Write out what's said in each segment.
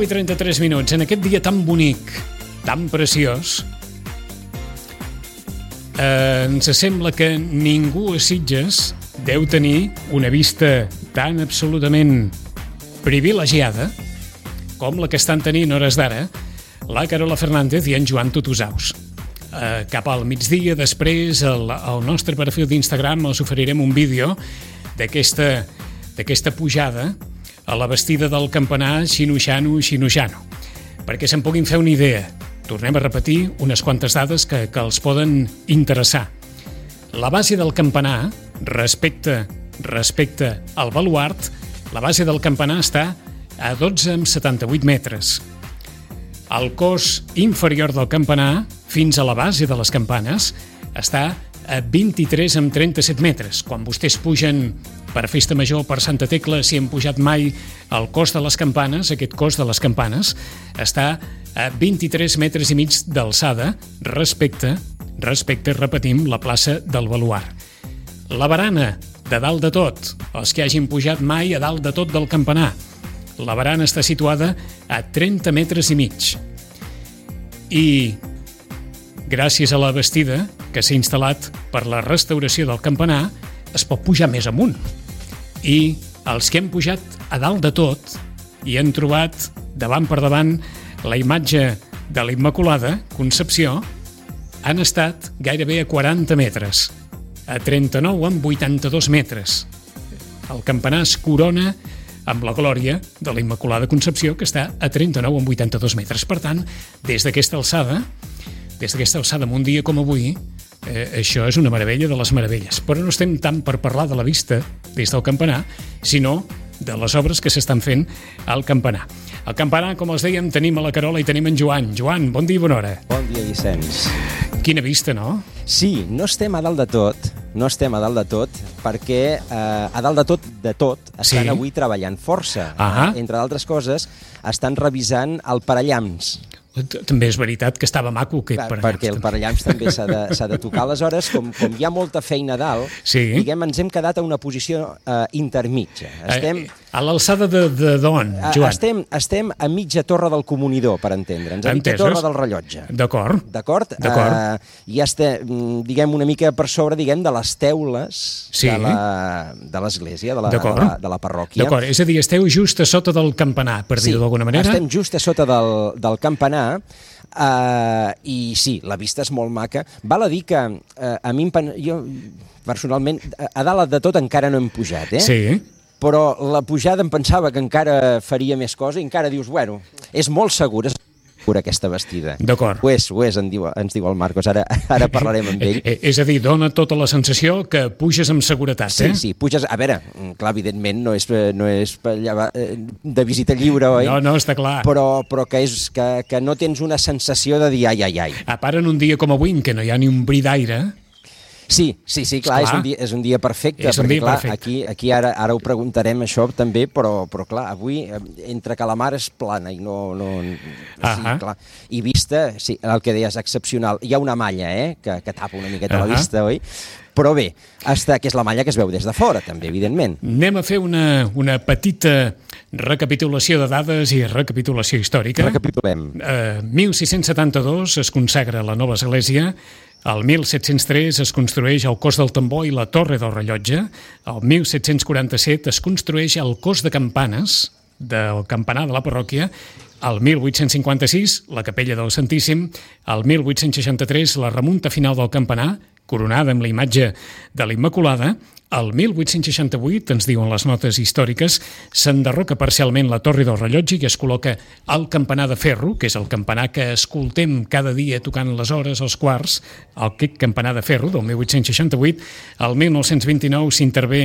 9:33, en aquest dia tan bonic, tan preciós, ens sembla que ningú a Sitges deu tenir una vista tan absolutament privilegiada com la que estan tenint hores d'ara la Carola Fernández i en Joan Tutusaus. Cap al migdia, després, al nostre perfil d'Instagram els oferirem un vídeo d'aquesta pujada a la bastida del campanar Xinuxano, perquè se'n puguin fer una idea. Tornem a repetir unes quantes dades que els poden interessar. La base del campanar, respecte al baluart, la base del campanar està a 12,78 metres. El cos inferior del campanar, fins a la base de les campanes, està a 23,37 metres. Quan vostès pugen per Festa Major, per Santa Tecla, si han pujat mai el cos de les campanes, aquest cos de les campanes, està a 23 metres i mig d'alçada respecte, repetim, la plaça del Baluart. La barana, de dalt de tot, els que hagin pujat mai a dalt de tot del campanar, la barana està situada a 30 metres i mig. I gràcies a la bastida que s'ha instal·lat per la restauració del campanar, es pot pujar més amunt. I els que han pujat a dalt de tot i han trobat davant per davant la imatge de la Immaculada Concepció, han estat gairebé a 40 metres, a 39,82 metres. El campanar es corona amb la glòria de la Immaculada Concepció, que està a 39,82 metres. Per tant, des d'aquesta alçada, en un dia com avui, això és una meravella de les meravelles. Però no estem tant per parlar de la vista des del campanar, sinó de les obres que s'estan fent al campanar. Al campanar, com els dèiem, tenim a la Carola i tenim en Joan. Joan, bon dia i bona hora. Bon dia, Vicenç. Quina vista, no? Sí, no estem a dalt de tot, perquè a dalt de tot estan avui treballant força. Entre d'altres coses, estan revisant el parallamps. També és veritat que estava maco aquest parallamps. Perquè el parallamps també s'ha de tocar. Aleshores, com hi ha molta feina a dalt, diguem, ens hem quedat a una posició intermitja. A l'alçada d'on, Joan? Estem a mitja torre del comunidor, per entendre'ns, a mitja torre del rellotge. D'acord. I estem, diguem, una mica per sobre, diguem, de les teules de l'església, de la parròquia. D'acord, és a dir, esteu just a sota del campanar, per dir-ho d'alguna manera? Sí, estem just a sota del campanar. I sí, la vista és molt maca. Val a dir que a mi, jo personalment, a dalt de tot encara no hem pujat, Sí. Però la pujada em pensava que encara faria més cosa i encara dius, bueno, és molt segura aquesta bastida. D'acord. Ho és, ens diu el Marcos, ara parlarem amb ell. És a dir, dona tota la sensació que puges amb seguretat, Sí, puges... A veure, clar, evidentment, no és de visita lliure, oi? No, està clar. Però que no tens una sensació de dir ai. A part, en un dia com avui, en què no hi ha ni un bri d'aire... Sí, clar, és un dia perfecte, perquè clar, aquí ara ho preguntarem això també, però clar, avui entre que la mar és plana i no... Sí, clar, i vista, sí, el que deies, excepcional. Hi ha una malla, que tapa una miqueta la vista, oi? Però bé, que és la malla que es veu des de fora, també, evidentment. Anem a fer una petita recapitulació de dades i recapitulació històrica. Recapitulem. 1672 es consagra la nova església. El 1703 es construeix el cos del tambor i la torre del rellotge. El 1747 es construeix el cos de campanes del campanar de la parròquia. El 1856, la capella del Santíssim. El 1863, la remunta final del campanar, coronada amb la imatge de la Immaculada. El 1868, ens diuen les notes històriques, s'enderroca parcialment la torre del rellotge i es col·loca el campanar de ferro, que és el campanar que escoltem cada dia tocant les hores, els quarts, aquest campanar de ferro del 1868. El 1929 s'intervé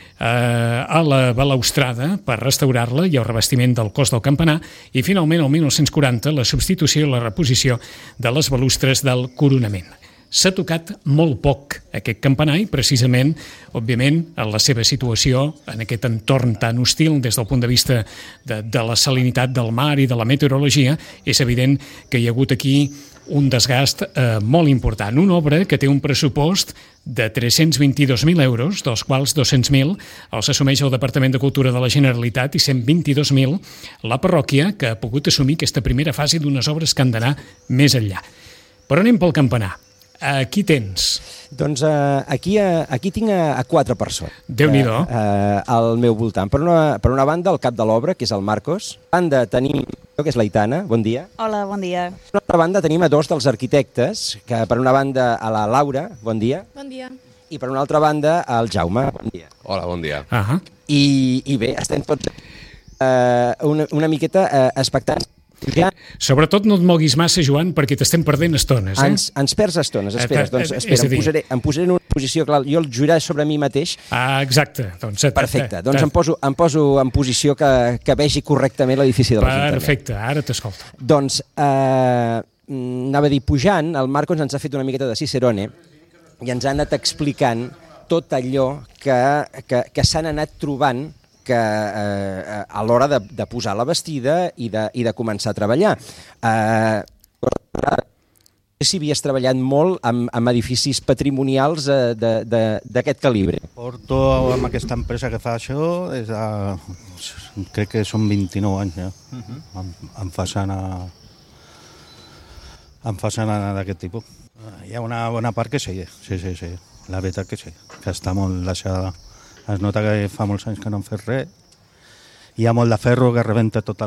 a la balaustrada per restaurar-la i el revestiment del cos del campanar i finalment el 1940 la substitució i la reposició de les balustres del coronament. s'ha tocat molt poc aquest campanar i precisament, òbviament, en la seva situació, en aquest entorn tan hostil des del punt de vista de la salinitat del mar i de la meteorologia, és evident que hi ha hagut aquí un desgast molt important. Una obra que té un pressupost de 322.000 euros, dels quals 200.000 els assumeix el Departament de Cultura de la Generalitat i 122.000 la parròquia, que ha pogut assumir aquesta primera fase d'unes obres que han d'anar més enllà. Però anem pel campanar. Qui tens? Doncs aquí tinc a 4 persones. Déu-n'hi-do. Al meu voltant. Per una banda, el cap de l'obra, que és el Marcos. Per banda tenim, que és l'Aitana. Bon dia. Hola, bon dia. Per una banda tenim a 2 dels arquitectes, que per una banda a la Laura. Bon dia. Bon dia. I per una altra banda al Jaume. Bon dia. Hola, bon dia. I bé, estem tots una miqueta expectants. Ja. Sobretot no et moguis massa, Joan, perquè t'estem perdent estones. Ens perds estones, esperes. Doncs espera, em posaré en una posició, clar, jo el juraré sobre mi mateix. Exacte. Perfecte, doncs em poso en posició que vegi correctament l'edifici de l'Ajuntament. Perfecte, ara t'escolto. Doncs, anava a dir, pujant, el Marcos ens ha fet una miqueta de Cicerone i ens ha anat explicant tot allò que s'han anat trobant a l'hora de posar la bastida i de començar a treballar. Si havies treballat molt amb edificis patrimonials d'aquest calibre. Porto amb aquesta empresa que fa això des de, crec que són 29 anys ja, en façana d'aquest tipus. Hi ha una bona part que sí, la veritat que sí, que està molt deixada. Es nota que fa molts anys que no han fet res. Hi ha molt de ferro que rebenta tot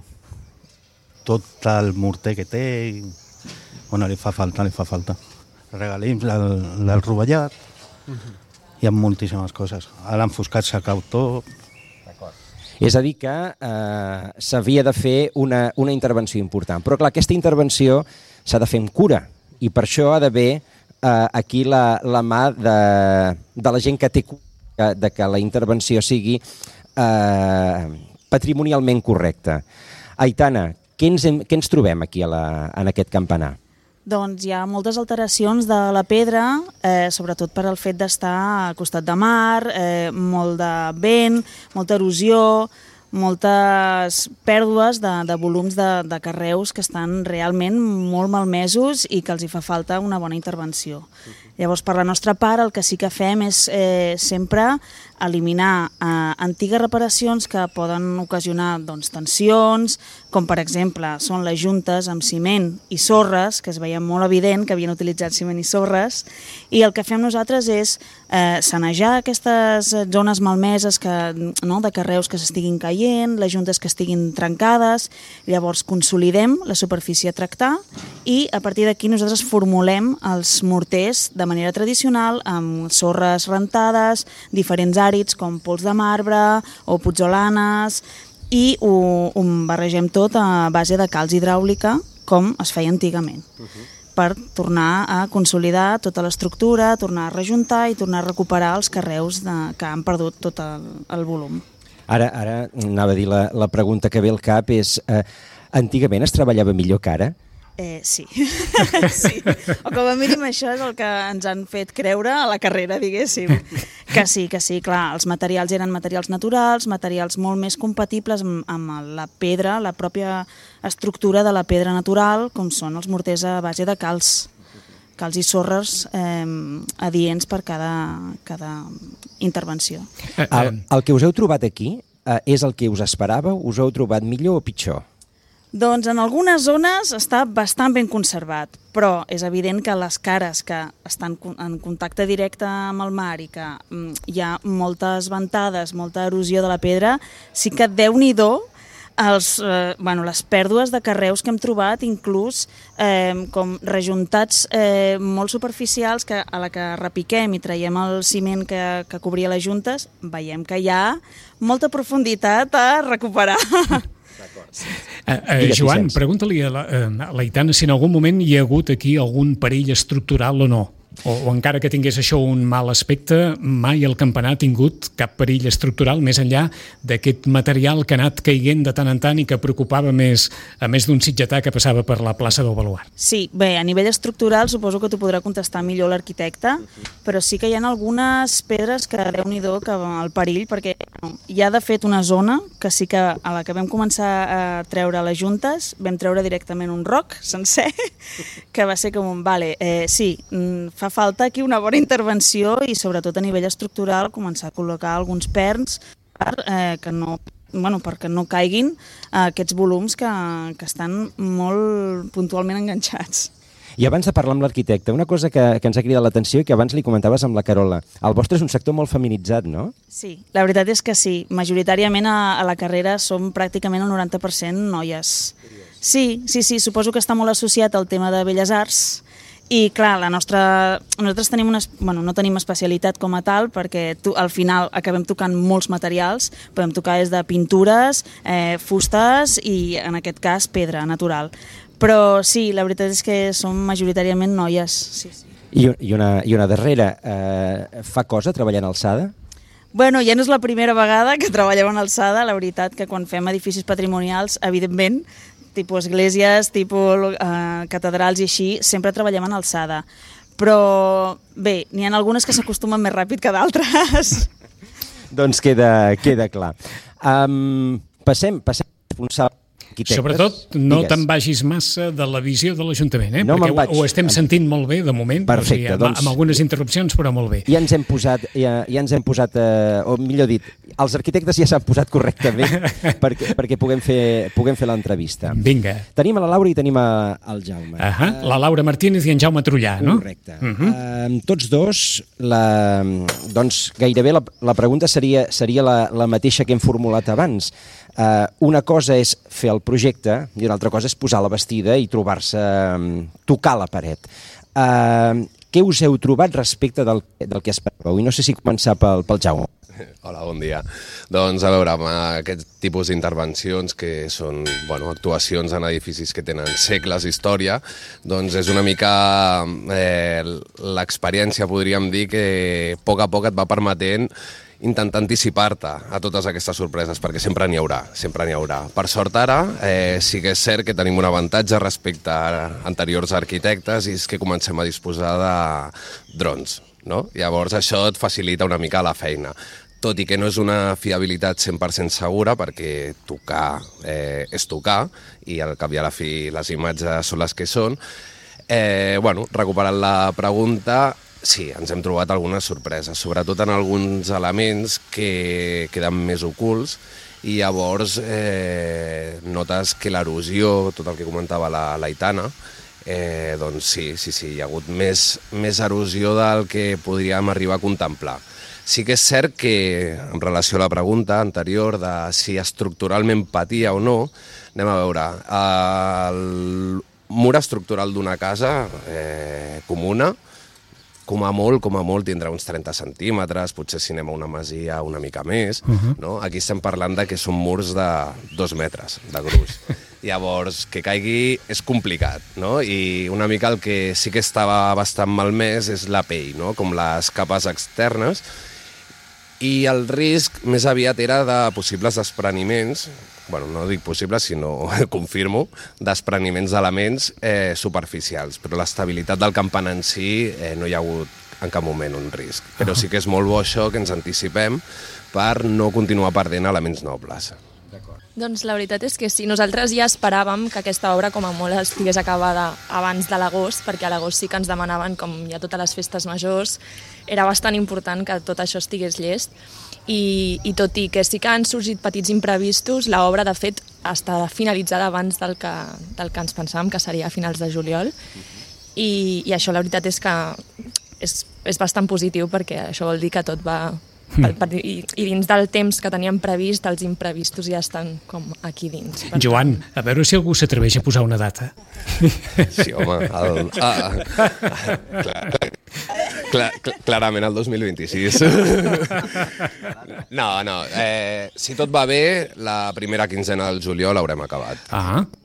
el morter que té. I, bueno, li fa falta. Regalims del rovellat. Hi ha moltíssimes coses. A l'enfoscat s'ha cau tot. És a dir que s'havia de fer una intervenció important. Però clar, aquesta intervenció s'ha de fer amb cura. I per això ha d'haver aquí la mà de la gent que té cura de que la intervenció sigui patrimonialment correcta. Aitana, què ens trobem aquí en aquest campanar? Doncs hi ha moltes alteracions de la pedra, sobretot per al fet d'estar al costat de mar, molt de vent, molta erosió, moltes pèrdues de volums de carreus que estan realment molt malmesos i que els hi fa falta una bona intervenció. Llavors, per la nostra part, el que sí que fem és sempre eliminar antigues reparacions que poden ocasionar tensions, com per exemple són les juntes amb ciment i sorres, que es veia molt evident que havien utilitzat ciment i sorres, i el que fem nosaltres és sanejar aquestes zones malmeses de carreus que s'estiguin caient, les juntes que estiguin trencades, llavors consolidem la superfície a tractar i a partir d'aquí nosaltres formulem els morters de manera tradicional amb sorres rentades, diferents àrids com pols de marbre o putzolanes i ho barregem tot a base de calç hidràulica com es feia antigament per tornar a consolidar tota l'estructura, tornar a rejuntar i tornar a recuperar els carreus que han perdut tot el volum. Ara anava a dir la pregunta que ve al cap és antigament es treballava millor que ara? Sí. Sí. O com a mínim això és el que ens han fet creure a la carrera, diguéssim. Que sí, clar, els materials eren materials naturals, materials molt més compatibles amb la pedra, la pròpia estructura de la pedra natural, com són els morters a base de calç i sorres adients per cada intervenció. El que us heu trobat aquí és el que us esperàveu? Us heu trobat millor o pitjor? Doncs en algunes zones està bastant ben conservat, però és evident que les cares que estan en contacte directe amb el mar i que hi ha moltes ventades, molta erosió de la pedra, sí que Déu-n'hi-do les pèrdues de carreus que hem trobat, inclús com rejuntats molt superficials que a la que repiquem i traiem el ciment que cobria les juntes, veiem que hi ha molta profunditat a recuperar. Joan, pregunta-li a l'Aitana si en algun moment hi ha hagut aquí algun perill estructural o no. O encara que tingués això un mal aspecte, mai el campanar ha tingut cap perill estructural més enllà d'aquest material que ha anat caiguent de tant en tant i que preocupava més a més d'un sitgetà que passava per la plaça del Baluard. Sí, bé, a nivell estructural suposo que t'ho podrà contestar millor l'arquitecte, però sí que hi ha algunes pedres que déu-n'hi-do que el perill, perquè hi ha de fet una zona que sí que a la que vam començar a treure les juntes, vam treure directament un roc sencer, que va ser com un, sí, fa falta aquí una bona intervenció i sobretot a nivell estructural començar a col·locar alguns perns perquè no caiguin aquests volums que estan molt puntualment enganxats. I abans de parlar amb l'arquitecte, una cosa que ens ha cridat l'atenció i que abans li comentaves amb la Carola. El vostre és un sector molt feminitzat, no? Sí, la veritat és que sí. Majoritàriament a la carrera som pràcticament el 90% noies. Sí, suposo que està molt associat al tema de Belles Arts i, clar, nosaltres tenim no tenim especialitat com a tal perquè al final acabem tocant molts materials, podem tocar des de pintures, fustes i, en aquest cas, pedra natural. Però sí, la veritat és que som majoritàriament noies. Sí. I una darrera, fa cosa treballar en alçada? Bueno, ja no és la primera vegada que treballem en alçada, la veritat que quan fem edificis patrimonials, evidentment, tipus esglésies, tipus catedrals i així, sempre treballem en alçada. Però bé, n'hi ha algunes que s'acostumen més ràpid que d'altres. Doncs queda clar. Passem a responsable. Sobretot no te'n vagis massa de la visió de l'Ajuntament, perquè ho estem sentint molt bé de moment, perfecte, amb algunes interrupcions, però molt bé. Ja ens hem posat, o millor dit, els arquitectes ja s'han posat correctament perquè puguem fer l'entrevista. Vinga. Tenim a la Laura i tenim al Jaume. La Laura Martínez i en Jaume Trullà, no? Correcte. Tots dos, doncs gairebé la pregunta seria la mateixa que hem formulat abans. Una cosa és fer el projecte i una altra cosa és posar la bastida i tocar la paret. Què us heu trobat respecte del que esperàveu? I no sé si començar pel Jaume. Hola, bon dia. Doncs a veure, amb aquest tipus d'intervencions que són actuacions en edificis que tenen segles d'història, doncs és una mica l'experiència, podríem dir, que a poc et va permetent intentar anticipar-te a totes aquestes sorpreses, perquè sempre n'hi haurà. Per sort ara, sí que és cert que tenim un avantatge respecte a anteriors arquitectes i és que comencem a disposar de drons, no? Llavors això et facilita una mica la feina. Tot i que no és una fiabilitat 100% segura, perquè tocar és tocar, i al cap i a la fi les imatges són les que són. Recuperant la pregunta, sí, ens hem trobat algunes sorpreses, sobretot en alguns elements que queden més ocults i llavors notes que l'erosió, tot el que comentava l'Aitana, doncs sí, hi ha hagut més erosió del que podríem arribar a contemplar. Sí que és cert que, en relació a la pregunta anterior de si estructuralment patia o no, anem a veure, el mur estructural d'una casa comuna, com a molt tindrà uns 30 centímetres, potser si anem a una masia una mica més, no? Aquí estem parlant de que són murs de 2 metres de gruix. Llavors, que caigui és complicat, no? I una mica el que sí que estava bastant malmès és la pell, no? Com les capes externes, i el risc més aviat era de possibles despreniments, no dic possibles, sinó confirmo, despreniments d'elements superficials, però l'estabilitat del campanar en si no hi ha hagut en cap moment un risc. Però sí que és molt bo això, que ens anticipem per no continuar perdent elements nobles. Doncs la veritat és que sí, nosaltres ja esperàvem que aquesta obra com a molt estigués acabada abans de l'agost, perquè a l'agost sí que ens demanaven, com hi ha totes les festes majors, era bastant important que tot això estigués llest i tot i que sí que han sorgit petits imprevistos, l'obra de fet està finalitzada abans del que ens pensàvem, que seria a finals de juliol, i això la veritat és que és bastant positiu perquè això vol dir que tot va... I dins del temps que teníem previst, els imprevistos ja estan com aquí dins. Joan, a veure si algú s'atreveix a posar una data. Sí, home, clarament el 2026. No, si tot va bé, la primera quinzena del juliol l'haurem acabat.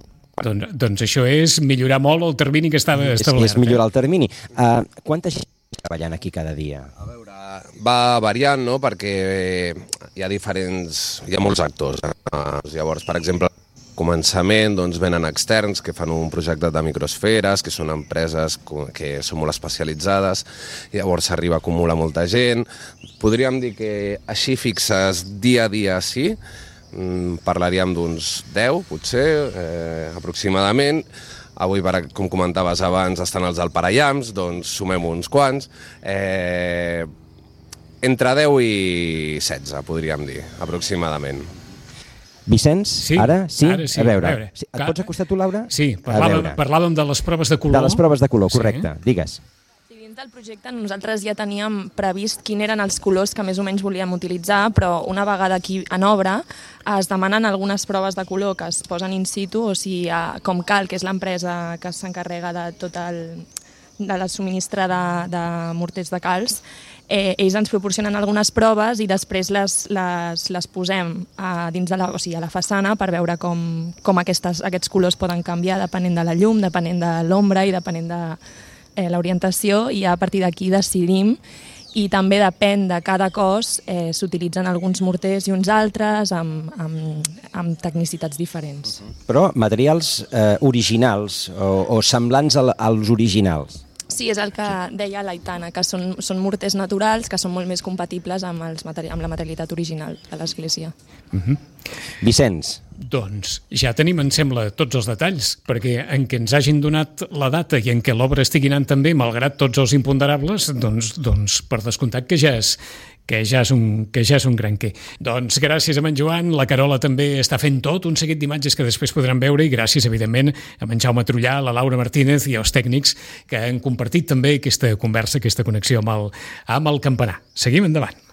Doncs això és millorar molt el termini que estava establert. És millorar el termini. Quanta gent treballant aquí cada dia? A veure, va variant, no?, perquè hi ha molts actors. Llavors, per exemple, al començament doncs, venen externs que fan un projecte de microsferes, que són empreses que són molt especialitzades, i llavors s'arriba a acumular molta gent. Podríem dir que així fixes dia a dia sí, parlaríem d'uns 10, potser, aproximadament. Avui, com comentaves abans, estan els del Parallamps, doncs sumem uns quants. Entre 10 i 16, podríem dir, aproximadament. Vicenç, sí, ara? Sí? Ara sí. A veure. Et pots acostar tu, Laura? Sí, parlàvem de les proves de color. De les proves de color, correcte. Sí. Digues. Del projecte nosaltres ja teníem previst quins eren els colors que més o menys volíem utilitzar, però una vegada aquí en obra es demanen algunes proves de color que es posen in situ, o sigui, com Cal, que és l'empresa que s'encarrega de tot de la subministra de morters de calç, ells ens proporcionen algunes proves i després les posem dins de a la façana per veure com aquests colors poden canviar depenent de la llum, depenent de l'ombra i depenent de l'orientació, i a partir d'aquí decidim, i també depèn de cada cos, s'utilitzen alguns morters i uns altres amb tecnicitats diferents. Però materials originals o semblants als originals. Sí, és el que deia l'Aitana, que són morters naturals que són molt més compatibles amb la materialitat original de l'Església. Vicenç. Doncs ja tenim, em sembla, tots els detalls, perquè en què ens hagin donat la data i en què l'obra estigui anant també, malgrat tots els imponderables, doncs per descomptat que ja és un gran què. Doncs gràcies a en Joan, la Carola també està fent tot un seguit d'imatges que després podran veure, i gràcies, evidentment, a en Jaume Trullà, a la Laura Martínez i als tècnics que han compartit també aquesta conversa, aquesta connexió amb el campanar. Seguim endavant.